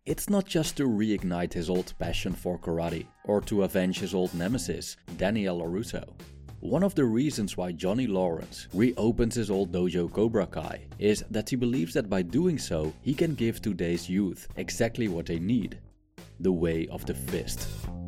It's not just to reignite his old passion for karate or to avenge his old nemesis, Daniel LaRusso. One of the reasons why Johnny Lawrence reopens his old dojo Cobra Kai is that he believes that by doing so, he can give today's youth exactly what they need: the way of the fist.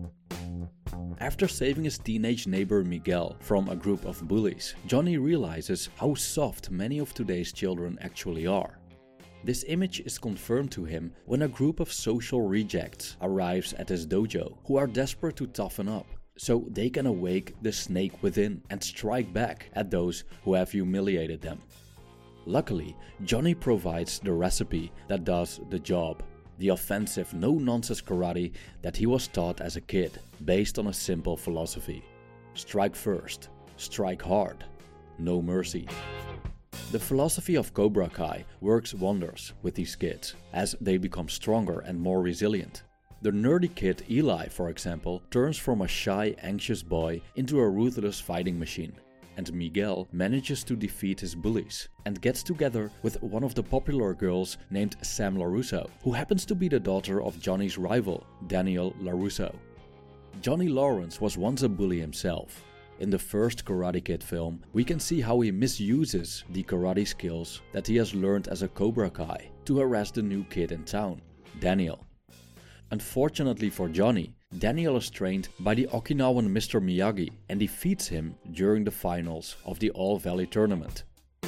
After saving his teenage neighbor Miguel from a group of bullies, Johnny realizes how soft many of today's children actually are. This image is confirmed to him when a group of social rejects arrives at his dojo who are desperate to toughen up, so they can awake the snake within and strike back at those who have humiliated them. Luckily, Johnny provides the recipe that does the job. The offensive, no-nonsense karate that he was taught as a kid, based on a simple philosophy: strike first, strike hard, no mercy. The philosophy of Cobra Kai works wonders with these kids, as they become stronger and more resilient. The nerdy kid Eli, for example, turns from a shy, anxious boy into a ruthless fighting machine. And Miguel manages to defeat his bullies and gets together with one of the popular girls named Sam LaRusso, who happens to be the daughter of Johnny's rival, Daniel LaRusso. Johnny Lawrence was once a bully himself. In the first Karate Kid film, we can see how he misuses the karate skills that he has learned as a Cobra Kai to harass the new kid in town, Daniel. Unfortunately for Johnny, Daniel is trained by the Okinawan Mr. Miyagi and defeats him during the finals of the All Valley tournament.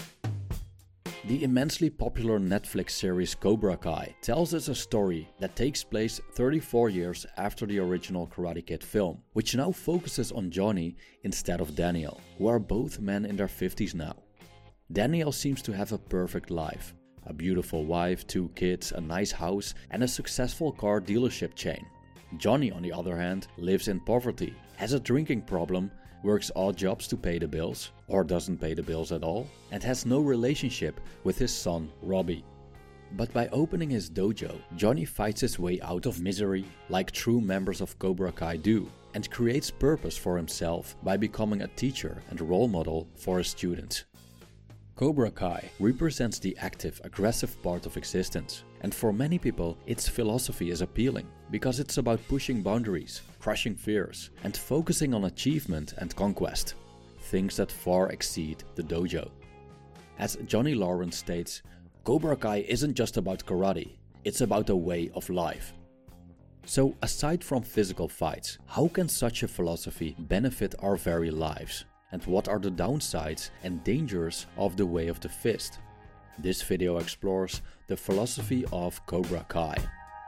The immensely popular Netflix series Cobra Kai tells us a story that takes place 34 years after the original Karate Kid film, which now focuses on Johnny instead of Daniel, who are both men in their 50s now. Daniel seems to have a perfect life: a beautiful wife, 2 kids, a nice house, and a successful car dealership chain. Johnny, on the other hand, lives in poverty, has a drinking problem, works odd jobs to pay the bills, or doesn't pay the bills at all, and has no relationship with his son, Robbie. But by opening his dojo, Johnny fights his way out of misery like true members of Cobra Kai do, and creates purpose for himself by becoming a teacher and role model for his students. Cobra Kai represents the active, aggressive part of existence, and for many people its philosophy is appealing because it's about pushing boundaries, crushing fears, and focusing on achievement and conquest, things that far exceed the dojo. As Johnny Lawrence states, Cobra Kai isn't just about karate, it's about a way of life. So aside from physical fights, how can such a philosophy benefit our very lives? And what are the downsides and dangers of the way of the fist? This video explores the philosophy of Cobra Kai.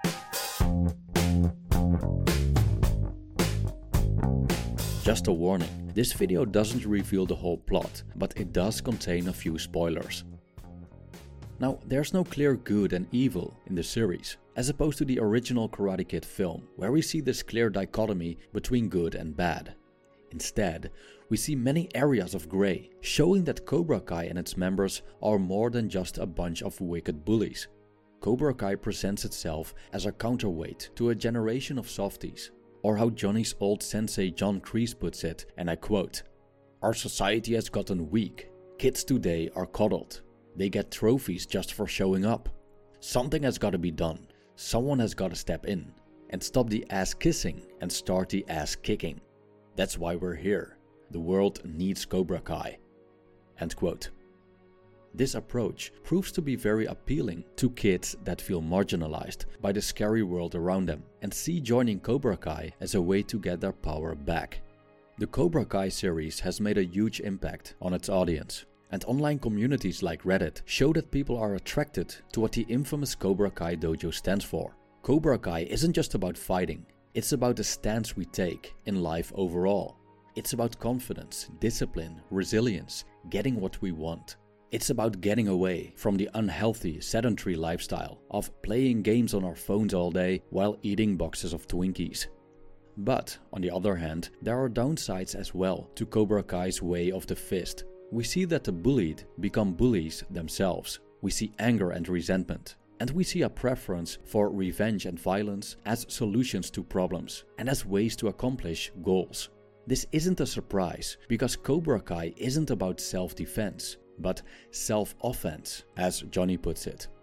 Just a warning, this video doesn't reveal the whole plot, but it does contain a few spoilers. Now, there's no clear good and evil in the series, as opposed to the original Karate Kid film, where we see this clear dichotomy between good and bad. Instead, we see many areas of grey, showing that Cobra Kai and its members are more than just a bunch of wicked bullies. Cobra Kai presents itself as a counterweight to a generation of softies, or how Johnny's old sensei John Kreese puts it, and I quote, "Our society has gotten weak. Kids today are coddled. They get trophies just for showing up. Something has got to be done. Someone has got to step in and stop the ass kissing and start the ass kicking. That's why we're here. The world needs Cobra Kai." End quote. This approach proves to be very appealing to kids that feel marginalized by the scary world around them and see joining Cobra Kai as a way to get their power back. The Cobra Kai series has made a huge impact on its audience, and online communities like Reddit show that people are attracted to what the infamous Cobra Kai dojo stands for. Cobra Kai isn't just about fighting. It's about the stance we take in life overall. It's about confidence, discipline, resilience, getting what we want. It's about getting away from the unhealthy, sedentary lifestyle of playing games on our phones all day while eating boxes of Twinkies. But, on the other hand, there are downsides as well to Cobra Kai's way of the fist. We see that the bullied become bullies themselves. We see anger and resentment. And we see a preference for revenge and violence as solutions to problems and as ways to accomplish goals. This isn't a surprise because Cobra Kai isn't about self-defense, but self-offense, as Johnny puts it.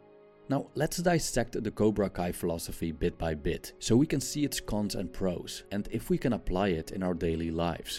Now let's dissect the Cobra Kai philosophy bit by bit, so we can see its cons and pros, and if we can apply it in our daily lives.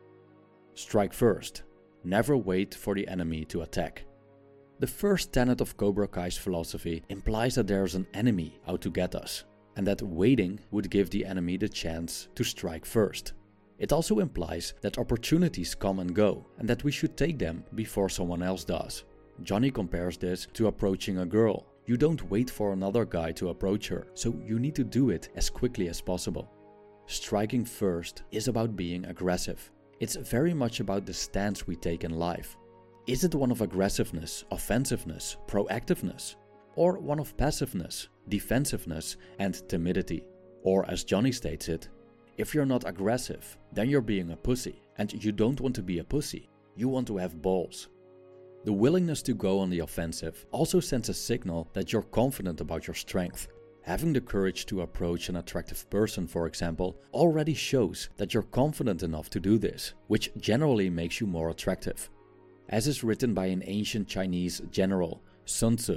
Strike first. Never wait for the enemy to attack. The first tenet of Cobra Kai's philosophy implies that there is an enemy out to get us, and that waiting would give the enemy the chance to strike first. It also implies that opportunities come and go, and that we should take them before someone else does. Johnny compares this to approaching a girl. You don't wait for another guy to approach her, so you need to do it as quickly as possible. Striking first is about being aggressive. It's very much about the stance we take in life. Is it one of aggressiveness, offensiveness, proactiveness? Or one of passiveness, defensiveness, and timidity? Or as Johnny states it, if you're not aggressive, then you're being a pussy, and you don't want to be a pussy, you want to have balls. The willingness to go on the offensive also sends a signal that you're confident about your strength. Having the courage to approach an attractive person, for example, already shows that you're confident enough to do this, which generally makes you more attractive. As is written by an ancient Chinese general, Sun Tzu,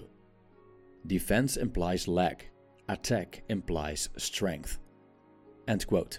defense implies lack, attack implies strength. End quote.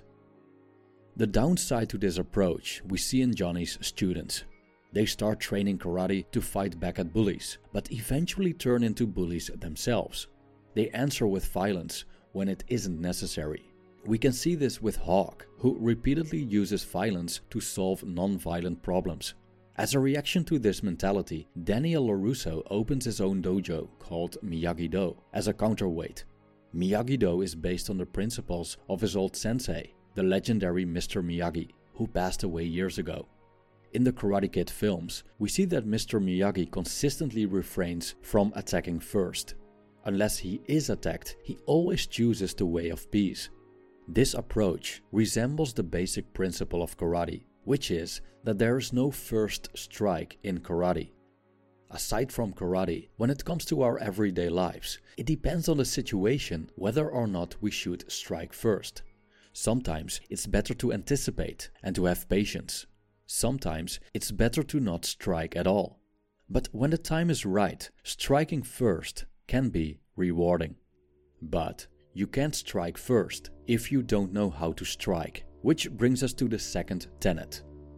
The downside to this approach we see in Johnny's students. They start training karate to fight back at bullies, but eventually turn into bullies themselves. They answer with violence when it isn't necessary. We can see this with Hawk, who repeatedly uses violence to solve non-violent problems. As a reaction to this mentality, Daniel LaRusso opens his own dojo called Miyagi-Do as a counterweight. Miyagi-Do is based on the principles of his old sensei, the legendary Mr. Miyagi, who passed away years ago. In the Karate Kid films, we see that Mr. Miyagi consistently refrains from attacking first. Unless he is attacked, he always chooses the way of peace. This approach resembles the basic principle of karate, which is that there is no first strike in karate. Aside from karate, when it comes to our everyday lives, it depends on the situation whether or not we should strike first. Sometimes it's better to anticipate and to have patience. Sometimes it's better to not strike at all. But when the time is right, striking first can be rewarding. But you can't strike first if you don't know how to strike, which brings us to the second tenet.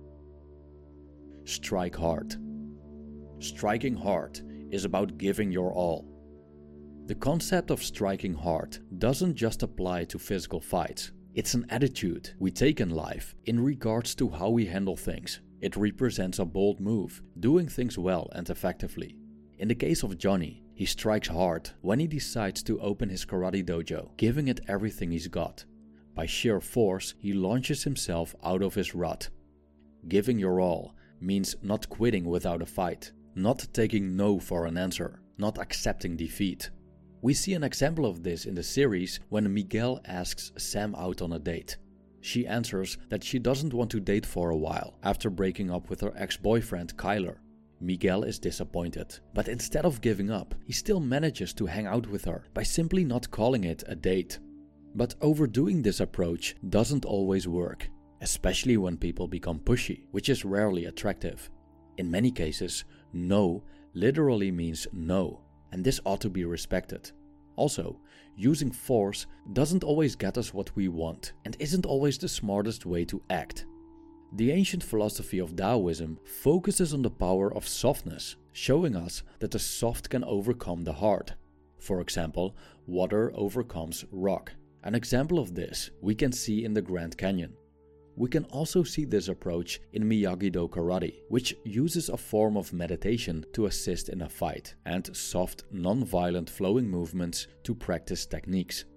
Strike hard. Striking hard is about giving your all. The concept of striking hard doesn't just apply to physical fights. It's an attitude we take in life in regards to how we handle things. It represents a bold move, doing things well and effectively. In the case of Johnny, he strikes hard when he decides to open his karate dojo, giving it everything he's got. By sheer force, he launches himself out of his rut. Giving your all means not quitting without a fight, not taking no for an answer, not accepting defeat. We see an example of this in the series when Miguel asks Sam out on a date. She answers that she doesn't want to date for a while after breaking up with her ex-boyfriend Kyler. Miguel is disappointed, but instead of giving up, he still manages to hang out with her by simply not calling it a date. But overdoing this approach doesn't always work, especially when people become pushy, which is rarely attractive. In many cases, no literally means no, and this ought to be respected. Also, using force doesn't always get us what we want and isn't always the smartest way to act. The ancient philosophy of Taoism focuses on the power of softness, showing us that the soft can overcome the hard. For example, water overcomes rock. An example of this we can see in the Grand Canyon. We can also see this approach in Miyagi-Do karate, which uses a form of meditation to assist in a fight, and soft, non-violent flowing movements to practice techniques.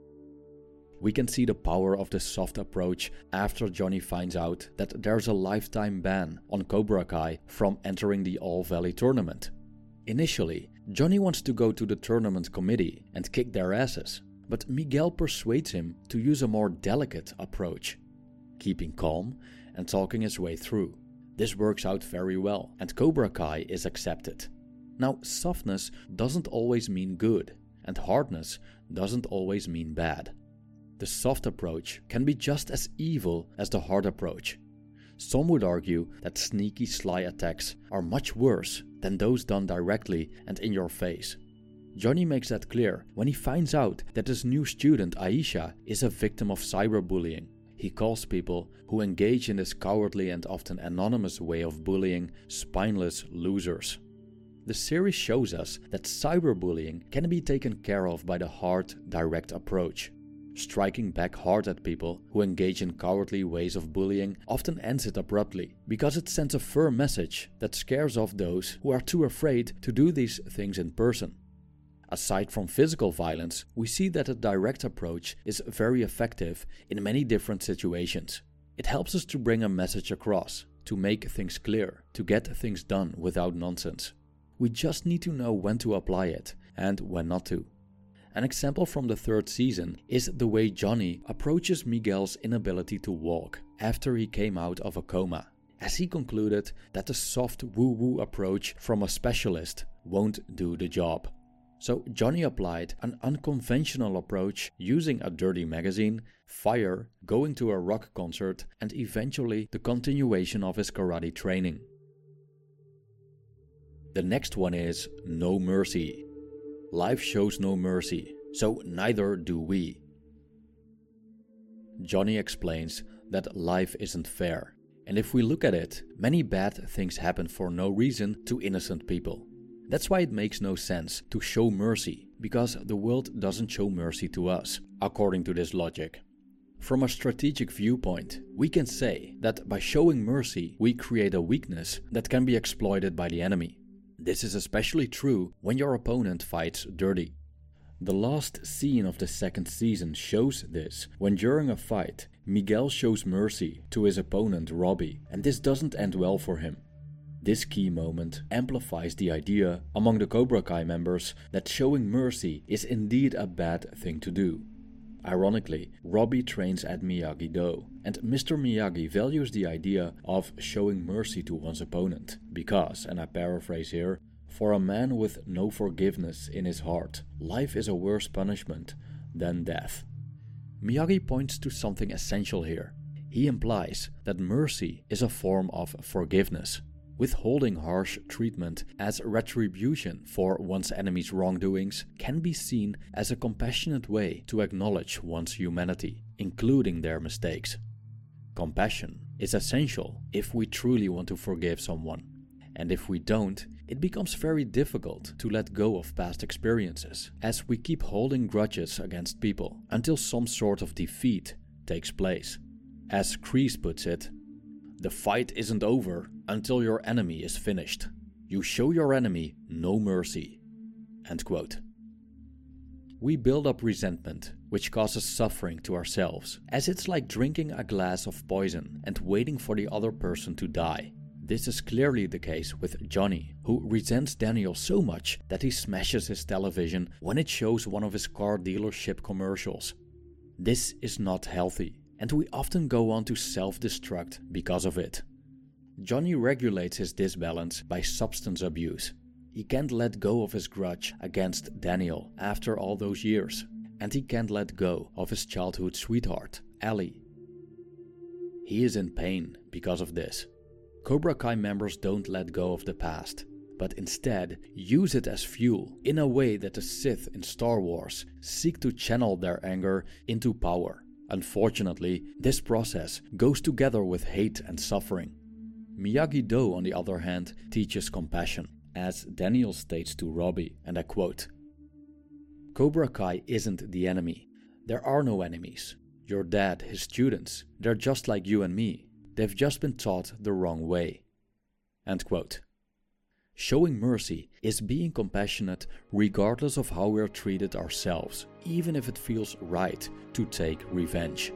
We can see the power of the soft approach after Johnny finds out that there's a lifetime ban on Cobra Kai from entering the All Valley tournament. Initially, Johnny wants to go to the tournament committee and kick their asses, but Miguel persuades him to use a more delicate approach, keeping calm and talking his way through. This works out very well, and Cobra Kai is accepted. Now, softness doesn't always mean good, and hardness doesn't always mean bad. The soft approach can be just as evil as the hard approach. Some would argue that sneaky, sly attacks are much worse than those done directly and in your face. Johnny makes that clear when he finds out that his new student Aisha is a victim of cyberbullying. He calls people who engage in this cowardly and often anonymous way of bullying spineless losers. The series shows us that cyberbullying can be taken care of by the hard, direct approach. Striking back hard at people who engage in cowardly ways of bullying often ends it abruptly, because it sends a firm message that scares off those who are too afraid to do these things in person. Aside from physical violence, we see that a direct approach is very effective in many different situations. It helps us to bring a message across, to make things clear, to get things done without nonsense. We just need to know when to apply it and when not to. An example from the 3rd season is the way Johnny approaches Miguel's inability to walk after he came out of a coma, as he concluded that the soft woo-woo approach from a specialist won't do the job. So Johnny applied an unconventional approach using a dirty magazine, fire, going to a rock concert, and eventually the continuation of his karate training. The next one is no mercy. Life shows no mercy, so neither do we. Johnny explains that life isn't fair, and if we look at it, many bad things happen for no reason to innocent people. That's why it makes no sense to show mercy, because the world doesn't show mercy to us, according to this logic. From a strategic viewpoint, we can say that by showing mercy, we create a weakness that can be exploited by the enemy. This is especially true when your opponent fights dirty. The last scene of the 2nd season shows this, when during a fight, Miguel shows mercy to his opponent Robbie, and this doesn't end well for him. This key moment amplifies the idea among the Cobra Kai members that showing mercy is indeed a bad thing to do. Ironically, Robbie trains at Miyagi-Do, and Mr. Miyagi values the idea of showing mercy to one's opponent, because, and I paraphrase here, for a man with no forgiveness in his heart, life is a worse punishment than death. Miyagi points to something essential here. He implies that mercy is a form of forgiveness. Withholding harsh treatment as retribution for one's enemy's wrongdoings can be seen as a compassionate way to acknowledge one's humanity, including their mistakes. Compassion is essential if we truly want to forgive someone, and if we don't, it becomes very difficult to let go of past experiences, as we keep holding grudges against people until some sort of defeat takes place. As Kreese puts it, "The fight isn't over until your enemy is finished. You show your enemy no mercy." End quote. We build up resentment, which causes suffering to ourselves, as it's like drinking a glass of poison and waiting for the other person to die. This is clearly the case with Johnny, who resents Daniel so much that he smashes his television when it shows one of his car dealership commercials. This is not healthy, and we often go on to self-destruct because of it. Johnny regulates his disbalance by substance abuse. He can't let go of his grudge against Daniel after all those years, and he can't let go of his childhood sweetheart, Ellie. He is in pain because of this. Cobra Kai members don't let go of the past, but instead use it as fuel in a way that the Sith in Star Wars seek to channel their anger into power. Unfortunately, this process goes together with hate and suffering. Miyagi-Do, on the other hand, teaches compassion, as Daniel states to Robbie, and I quote, "Cobra Kai isn't the enemy. There are no enemies. Your dad, his students, they're just like you and me. They've just been taught the wrong way." End quote. Showing mercy is being compassionate regardless of how we're treated ourselves, even if it feels right to take revenge.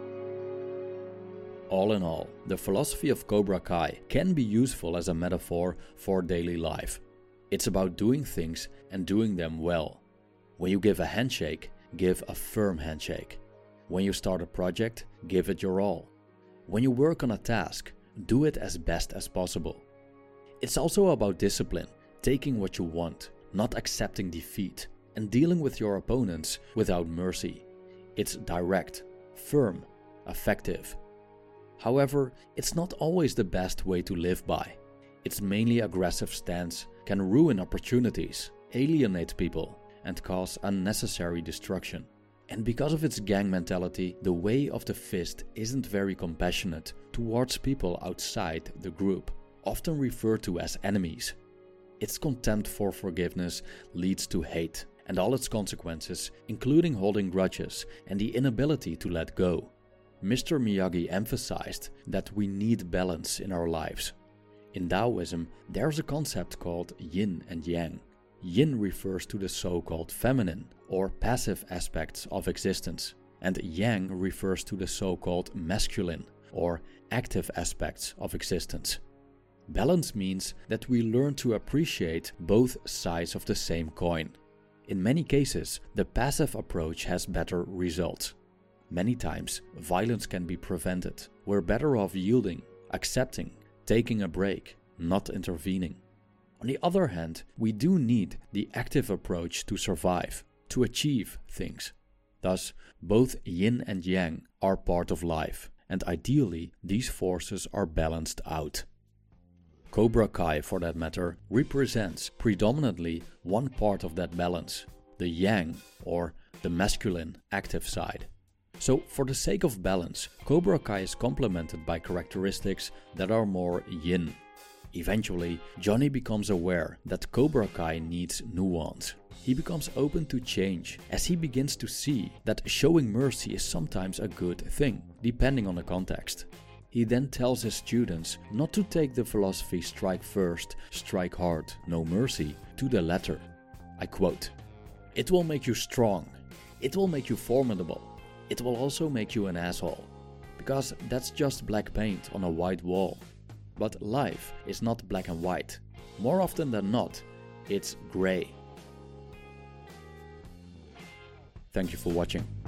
All in all, the philosophy of Cobra Kai can be useful as a metaphor for daily life. It's about doing things and doing them well. When you give a handshake, give a firm handshake. When you start a project, give it your all. When you work on a task, do it as best as possible. It's also about discipline, taking what you want, not accepting defeat, and dealing with your opponents without mercy. It's direct, firm, effective. However, it's not always the best way to live by. Its mainly aggressive stance can ruin opportunities, alienate people, and cause unnecessary destruction. And because of its gang mentality, the way of the fist isn't very compassionate towards people outside the group, often referred to as enemies. Its contempt for forgiveness leads to hate and all its consequences, including holding grudges and the inability to let go. Mr. Miyagi emphasized that we need balance in our lives. In Taoism, there's a concept called yin and yang. Yin refers to the so-called feminine or passive aspects of existence, and yang refers to the so-called masculine or active aspects of existence. Balance means that we learn to appreciate both sides of the same coin. In many cases, the passive approach has better results. Many times, violence can be prevented. We're better off yielding, accepting, taking a break, not intervening. On the other hand, we do need the active approach to survive, to achieve things. Thus, both yin and yang are part of life, and ideally, these forces are balanced out. Cobra Kai, for that matter, represents predominantly one part of that balance, the yang, or the masculine active side. So, for the sake of balance, Cobra Kai is complemented by characteristics that are more yin. Eventually, Johnny becomes aware that Cobra Kai needs nuance. He becomes open to change as he begins to see that showing mercy is sometimes a good thing, depending on the context. He then tells his students not to take the philosophy strike first, strike hard, no mercy, to the letter. I quote, "It will make you strong. It will make you formidable. It will also make you an asshole. Because that's just black paint on a white wall. But life is not black and white. More often than not, it's gray." Thank you for watching.